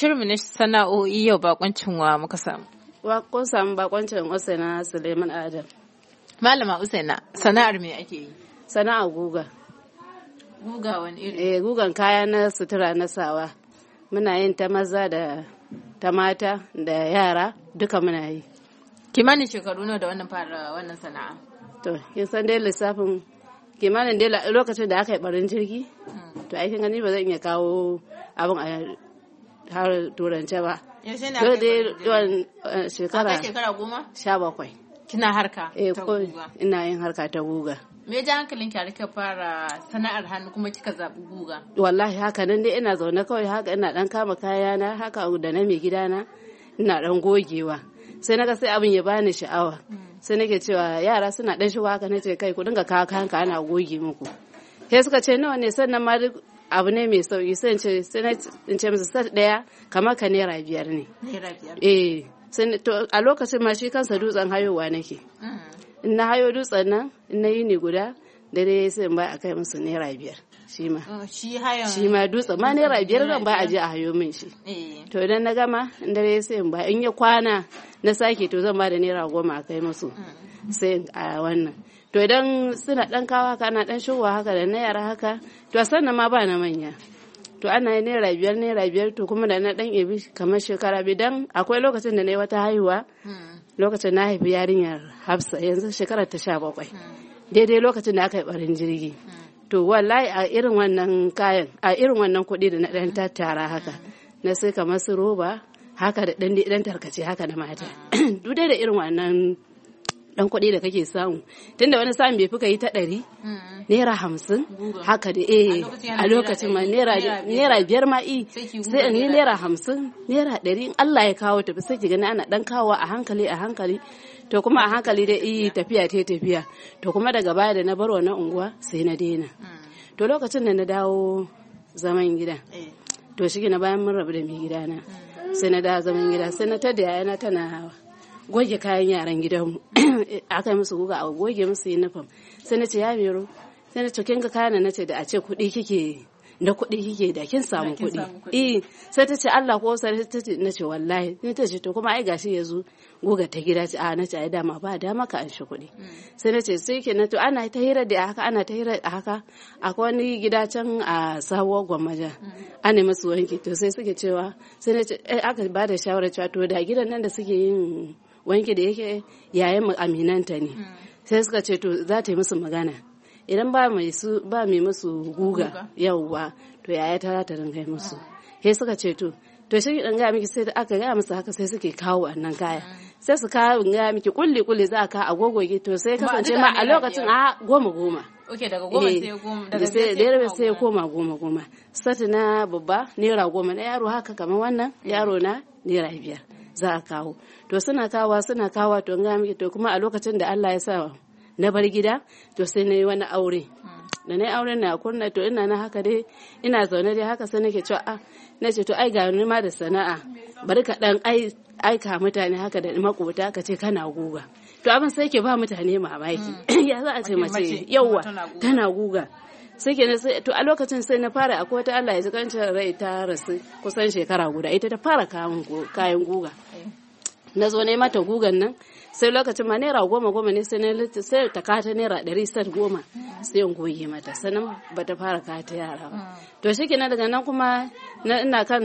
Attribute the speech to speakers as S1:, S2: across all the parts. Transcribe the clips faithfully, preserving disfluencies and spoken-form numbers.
S1: shirinmu na sana'o'i yau bakoncin wa muka samu.
S2: Wa kun samu bakoncin Usaina Suleiman Adam.
S1: Malama Usaina, sana'ar me ake yi?
S2: Sana'ar guga.
S1: Guga wani iri?
S2: Eh, gugan kaya na sutura na sawa. Muna yin ta maza da ta mata da yara duka muna yi.
S1: Kimanin shekaru nawa da wannan fara wannan sana'a?
S2: To, kin san dai lissafin kimanin dai lokacin da aka yi barin jirgi? To, aikin gani ba zan iya kawo abin a har turance ba.
S1: Yaushe ne aka yi barin
S2: jirgi? Shekara.
S1: Aka shekara goma?
S2: Sha bakwai.
S1: Kina harka
S2: eh,
S1: ta
S2: ko
S1: guga?
S2: Ina yin harka ta guga.
S1: Me ja hankalin ki kika fara sana'ar hannu kuma kika zaɓi guga?
S2: Wallahi haka nan dai ina zaune kawai haka ina dan kama kayana haka da na mai gidana ina dan gogewa. Sai naga sai abin ya bani sha'awa. Sai nake cewa yara suna dan shigo haka nace kai ku dinga kawo kanka ana goge muku. Sai suka ce nawa ne sannan ma duk abu ne mai sauki sai in ce sai in ce musu sat daya kamar ka naira biyar ne.
S1: Naira biyar.
S2: Eh, sai to a lokacin ma shi kansa dutsen hayowa nake. In na hayo dutsen nan in na yi ni guda dare sai in ba a kai musu naira biyar shi ma
S1: shi hayan
S2: shi ma dutsen ma naira biyar zan ba a je a hayo min shi to idan na gama in dare sai in ba in ya kwana na sake to zan ba da naira goma a kai musu sai a wannan to idan suna dan kawo haka ana dan shigowa haka da na yara haka to a sannan ma ba na manya to ana yi naira biyar naira biyar to kuma da na dan ebi kamar shekara bidan akwai lokacin da na yi wata haihuwa lokacin na haifi yarinyar Hafsa yanzu shekarar ta sha bakwai daidai lokacin da aka yi barin jirgi to wallahi a irin wannan kayan a irin wannan kuɗi da na ɗan tattara haka na sai kamar su roba haka da ɗan ɗan tarkace haka na mata duk da irin wannan dan kuɗi da kake samu tunda wani samun bai fi ka yi ta ɗari naira hamsin haka da eh a lokacin ma naira biyar ma i sai in yi naira hamsin naira ɗari in Allah ya kawo tafi sai ki gani ana dan kawo a hankali a hankali to kuma a hankali da i tafiya ta tafiya to kuma daga baya da na bar wannan unguwa sai na daina to lokacin da na dawo zaman gida to shi na bayan mun rabu da mai gidana sai na dawo zaman gida sai na tada yayana tana hawa goge kayan yaran gidanmu aka yi musu guga a goge musu uniform sai na ce ya biro sai na ce kin ga kayan na ce da a ce kuɗi kike da kuɗi kike da kin samu kuɗi eh sai ta ce Allah ko sai ta ce na ce wallahi sai ta ce to kuma ai gashi yazo guga ta gida ce a na ce ai dama ba dama ka an shi kuɗi sai na ce sai kenan to ana ta hira da haka ana ta hira da haka akwai wani gida can a sabuwar gwammaja ana musu wanki to sai suke cewa sai na ce aka ba da shawara cewa to da gidan nan da suke yin wanki da yake yayan mu aminanta ne sai suka ce to za ta yi musu magana idan ba mai su ba mai musu guga yauwa to yaya ta ta ringa musu sai suka ce to to shi dan ga miki sai da aka ga musu haka sai suke kawo wannan kaya sai su kawo ga miki kulli kulli za ka agogoge to sai kasance ma a lokacin a goma goma
S1: okay daga goma sai goma daga
S2: sai sai ya koma goma goma sati na babba naira goma na yaro haka kamar wannan yaro na naira biyar za a kawo to suna kawa suna kawa to ga miki to kuma a lokacin da Allah ya sa na bar gida to sai na yi wani aure da na yi auren na kunna to ina na haka dai ina zaune dai haka sai nake cewa a na ce to ai ga ni ma da sana'a bari ka dan aika mutane haka da makota ka ce kana guga to abin sai ke ba mutane mamaki ya za a ce mace yauwa tana guga sai ke to a lokacin sai na fara akwai wata Allah ya ji kancin rai ta rasu kusan shekara guda ita ta fara kayan guga na zo ne mata gugan nan sai lokacin ma naira goma goma ne sai na sai ta kata naira ɗari sat goma sai in goge mata sannan ba ta fara kata yara ba to shi kenan daga nan kuma na ina kan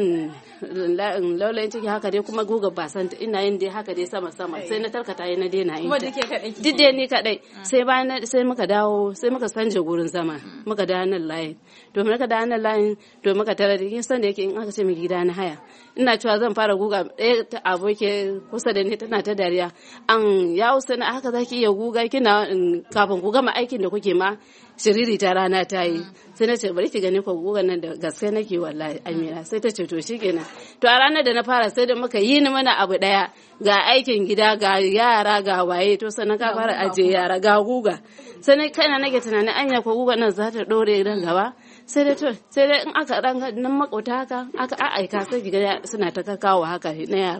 S2: laulayin ciki haka dai kuma guga ba san ina yin dai haka dai sama sama sai na tarkata yi na daina yin
S1: kuma dake kadai
S2: duk dai ni kadai sai bayan sai muka dawo sai muka sanje gurin zama muka dawo nan layin to muka dawo nan layin to muka tare da kin san da yake in aka ce miki gida na haya ina cewa zan fara guga ɗaya ta aboke kusa da ni tana ta dariya an ya usana haka zaki iya guga kina kafin ku gama aikin da kuke ma shiriri ta rana ta yi sai na ce bari ki gani ko gugan nan da gaske nake wallahi Amina sai ta ce to shikenan to a ranar da na fara sai da muka yi ni mana abu daya ga aikin gida ga yara ga waye to sannan ka fara aje yara ga guga sai kana nake tunanin anya ko gugan nan za ta dore dan gaba sai dai to sai dai in aka dan nan makota haka aka aika sai ki ga suna ta kakawa haka na yara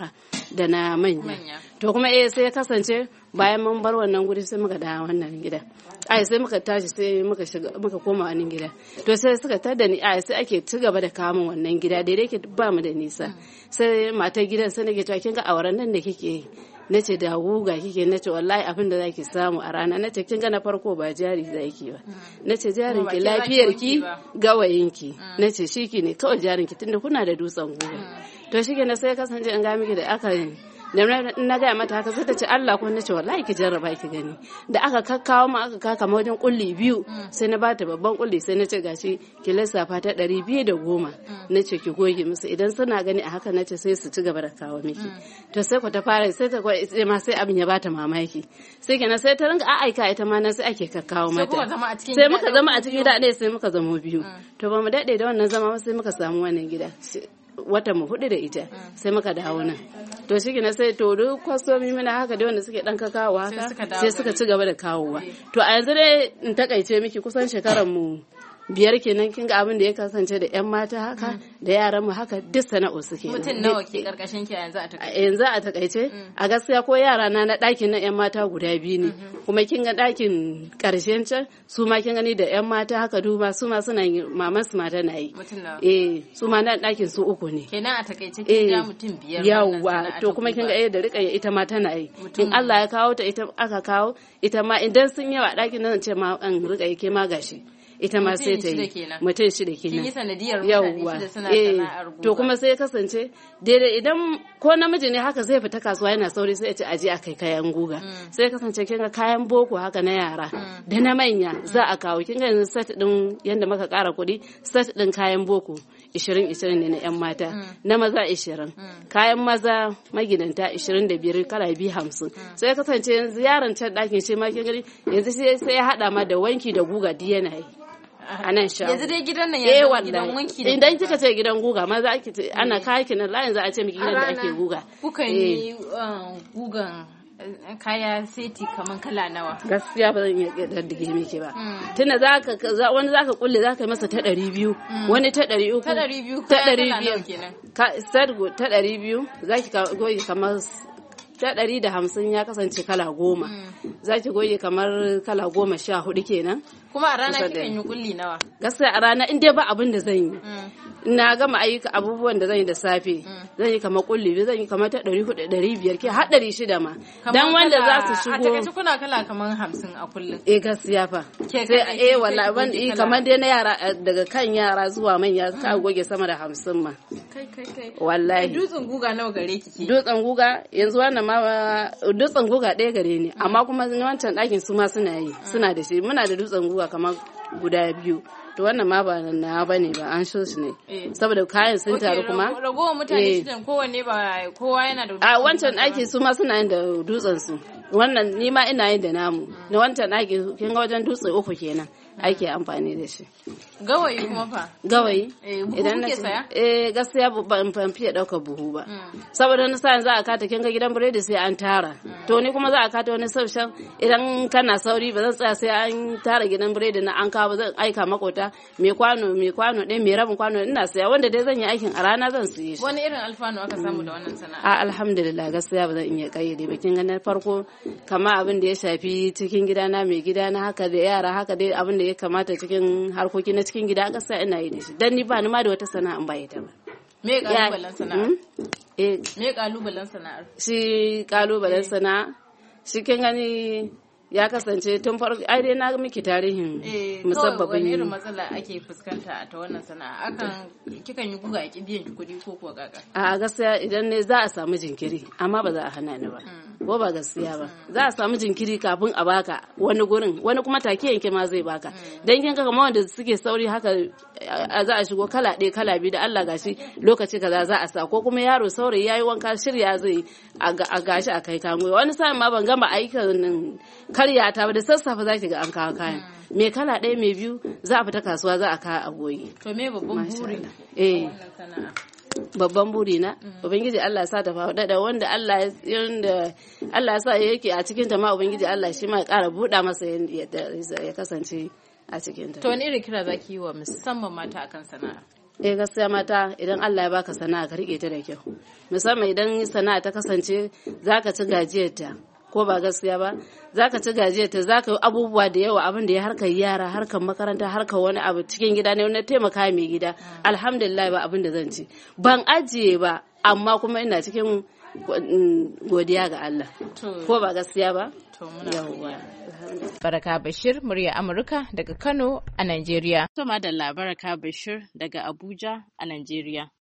S2: da na manya to kuma eh sai ya kasance bayan mun bar wannan guri sai muka da wannan gida ai sai muka tashi sai muka shiga muka koma wannan gida to sai suka tada ni ai sai ake ci gaba da kamun wannan gida daidai ke ba mu da nisa sai matar gidan sai nake cewa kin ga auren nan da kike yi nace da guga kike nace wallahi abin da zaki samu a rana nace kin ga na farko ba jari zaki ba nace jarin ki lafiyar ki gawayin ki nace shiki ne kawai jarin ki tunda kuna da dutsen guga to shike na sai kasance in ga miki da aka da na gaya mata haka sai ta ce Allah ko nace wallahi ki jarraba ki gani da aka kakkawo mu aka kaka wajen kulli biyu sai na bata babban kulli sai nace gashi ki lissafa ta ɗari biyu da goma nace ki goge musu idan suna gani a haka nace sai su ci gaba da kawo miki to sai ku ta fara sai ta sai ma sai abin ya bata mamaki sai kenan sai ta ringa aika ita ma nan sai ake kakkawo mata sai muka zama a cikin gida ɗaya sai muka zama biyu to ba mu daɗe da wannan zama sai muka samu wannan gida wata mu hudu da ita sai muka dawo nan to shi na sai to duk kwastomi mana haka da wanda suke dan kakawo haka sai suka ci gaba da kawowa to a yanzu dai in takaice miki kusan shekarar mu biyar kenan kin ga abin da ya kasance da yan mata haka da yaran mu haka duk sana'o suke
S1: mutum nawa ke karkashin ki yanzu a takaice
S2: yanzu a takaice a gaskiya ko yara na na ɗakin na yan mata guda biyu ne kuma kin ga ɗakin karshen can su ma kin gani da yan mata haka duba su ma suna maman su mata na yi eh su ma na ɗakin su uku ne
S1: kenan a takaice kin ga mutum biyar
S2: yawa to kuma kin ga eh da rika ita ma tana yi in Allah ya kawo ta ita aka kawo ita ma idan sun yawa ɗakin nan ce ma an rika ke ma gashi ita ma sai ta yi mutum shida kenan
S1: kin yi sanadiyar mutane shida suna sana'ar guga
S2: to kuma sai ya kasance daidai idan ko namiji ne haka zai fita kasuwa yana sauri sai ya ce aje a kai kayan guga sai ya kasance kin ga kayan boko haka na yara da na manya za a kawo kin ga yanzu set din yanda muka kara kuɗi set din kayan boko ishirin ishirin ne na yan mata na maza ishirin kayan maza magidanta ishirin da biyar kala biyu hamsin sai ya kasance yanzu yaron can ɗakin shi ma kin gani yanzu sai ya haɗa ma da wanki da guga duk yana yi a nan sha
S1: yanzu dai gidan nan ya zama gidan wanki da
S2: idan kika ce gidan guga ma za ki ana kaki nan layin za a ce miki gidan da ake guga
S1: kukan yi gugan kaya seti kaman kala nawa
S2: gaskiya ba zan iya daddige miki ba tunda zaka wani zaka kulle zaka yi masa ta ɗari biyu wani ta ɗari uku
S1: ta ɗari biyu
S2: ta ɗari biyu sargo ta ɗari biyu zaki goyi kamar ta ɗari da hamsin ya kasance kala goma za ki goge kamar kala goma sha hudu kenan
S1: kuma a rana kikan yi kulli nawa
S2: gaskiya a rana in dai ba abin da zan yi na gama ayyuka abubuwan da zan yi da safe zan yi kamar kulli zan yi kamar ta ɗari hudu ɗari biyar ke har ɗari shida ma dan wanda za su shigo
S1: a takaice kuna kala kamar hamsin a kullum
S2: eh gaskiya fa sai eh wallahi ban eh kamar dai na yara daga kan yara zuwa manya ka goge sama da hamsin ma
S1: kai kai kai
S2: wallahi
S1: dutsen guga nawa gare ki ke
S2: dutsen guga yanzu wannan ma dutsen guga ɗaya gare ni amma kuma wancan ɗakin su ma suna yi suna da shi muna da dutsen guga kamar guda biyu to wannan ma ba na bane ba an so shi ne saboda kayan sun taru kuma
S1: ragowar mutane shidan kowanne ba kowa yana da
S2: a wancan ɗaki su ma suna yin da dutsen su wannan ni ma ina yin da namu na wancan ɗaki kin ga wajen dutse uku kenan ake amfani da shi
S1: gawayi kuma fa
S2: gawayi
S1: idan na saya
S2: eh gaskiya ban ban fiye dauka buhu ba saboda na sa za a kata kin ga gidan biredi sai an tara to ni kuma za a kata wani saushen idan kana sauri ba zan tsaya sai an tara gidan biredi na an kawo zan aika makota mai kwano mai kwano ɗaya mai rabin kwano ina saya wanda dai zan yi aikin a rana zan siye shi
S1: wani irin alfanu aka samu da wannan sana'a
S2: a alhamdulillah gaskiya ba zan iya kayyade ba kin ga na farko kama abin da ya shafi cikin gidana mai gidana haka da yara haka dai abin da ya kamata cikin harkoki na cikin gida gaskiya ina yi da shi dan ni ba ni ma da wata sana'a in ba ita ba
S1: me kalubalen sana'ar eh me kalubalen sana'ar
S2: shi kalubalen sana'a shi kin gani ya kasance tun farko ai dai na miki tarihin musabbabin
S1: wani irin matsala ake fuskanta ta wannan sana'a akan kikan yi guga ki biyan ki kuɗi ko kuwa kaka
S2: a gaskiya idan ne za a samu jinkiri amma ba za a hana ni ba ko ba gaskiya ba za a samu jinkiri kafin a baka wani gurin wani kuma take yanke ma zai baka dan kin ga kamar wanda suke sauri haka za a shigo kala ɗaya kala biyu da Allah gashi lokaci kaza za a sa ko kuma yaro saurayi yayi wanka shirya zai a gashi a kai kango wani sa'in ma ban gama aikin karya ta ba da sassafe za ki ga an kawo kayan me kala ɗaya me biyu za a fita kasuwa za a kawo a goyi
S1: to me babban buri
S2: eh babban buri na ubangiji Allah ya sa ta faɗa da wanda Allah yanda Allah ya sa yake a cikin ta ma ubangiji Allah shi ma ya ƙara buɗa masa ya kasance a cikin ta
S1: to wani irin kira zaki yi wa musamman mata akan sana'a
S2: eh gaskiya mata idan Allah ya baka sana'a ka rike ta da kyau, musamman idan sana'a ta kasance zaka ci gajiyarta ko ba gaskiya ba, zaka ci gajiyarta zaka yi abubuwa da yawa, abin da ya harkar yara, harkar makaranta, harkar wani abu cikin gida ne na taimaka mai gida. Alhamdulillah ba abin da zan ci ban ajiye ba, amma kuma ina cikin godiya ga Allah ko ba gaskiya ba.
S1: Baraka Bashir, murya Amurka daga Kano a Najeriya.
S2: To madalla, Baraka Bashir daga Abuja a Najeriya.